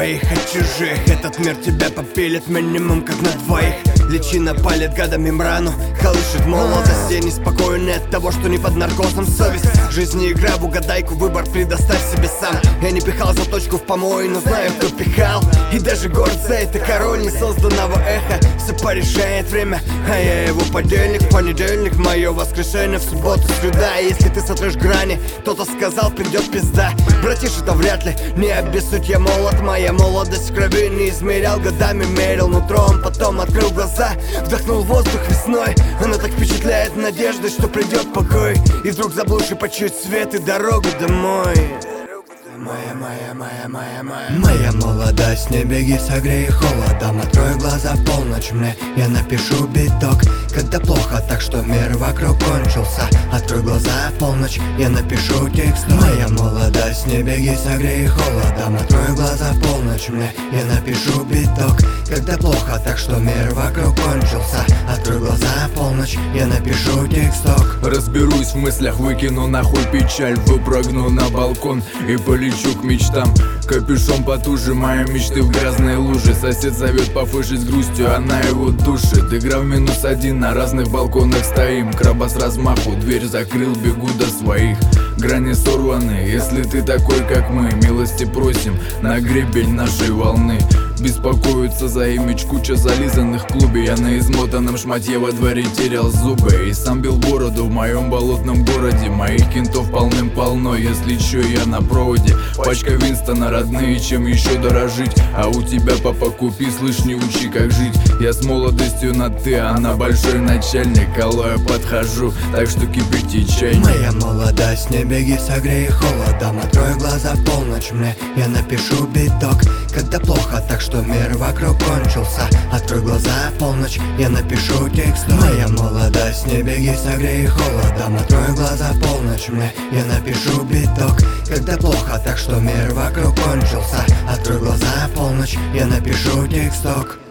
своих от чужих. Этот мир тебя попилит минимум как на двоих. Личина палит гадами мрану, колышет молодость. Я неспокоен от того, что не под наркозом совесть. Жизнь не игра в угадайку, выбор предоставь себе сам. Я не пихал заточку в помой, но знаю, кто пихал. И даже город за это король несозданного эха. Все порешает время, а я его подельник. Понедельник, мое воскрешение, в субботу среда. И если ты сотрешь грани, кто-то сказал, придет пизда. Братиш, это вряд ли, не обессудь, я молод. Моя молодость в крови не измерял годами, мерил нутром, потом открыл глаза. Вдохнул воздух весной, она так впечатляет надеждой, что придет покой. И вдруг заблудший почует свет и дорогу домой. Моя молодость, не беги, согрей холодом. Открой глаза в полночь мне, я напишу биток. Когда плохо, так что мир вокруг кончился. Открой глаза в полночь, я напишу текст. Моя молодость, не беги, согрей холодом. Открой глаза в полночь мне, я напишу биток. Когда плохо, так что мир вокруг кончился. Открой глаза в полночь, я напишу тексток. Разберусь в мыслях, выкину нахуй печаль. Выпрыгну на балкон и полечу к мечтам. Капюшон потуже, мои мечты в грязные лужи. Сосед зовет пофышить с грустью, она его душит. Игра в -1, на разных балконах стоим. Краба с размаху, дверь закрыл, бегу до своих. Грани сорваны, если ты такой, как мы, милости просим на гребень нашей волны. Беспокоятся за имидж, куча зализанных в клубе. Я на измотанном шматье во дворе терял зубы. И сам бил бороду в моем болотном городе. Моих кентов полным-полно, если чё, я на проводе. Пачка Винстона, родные, чем еще дорожить. А у тебя, папа, купи, слышь, не учи, как жить. Я с молодостью на ты, она большой начальник. Алло, я подхожу, так что кипяти чайник. Моя молодость, не беги, согрей холодом. Открой глаза в полночь мне, я напишу биток. Когда плохо, так что мир вокруг кончился. Открой глаза в полночь, я напишу текст. Моя молодость, не беги, согрей холодом. Открой глаза в полночь мне, я напишу биток. Когда плохо, так что мир вокруг кончился. Открой глаза в полночь, я напишу тексток.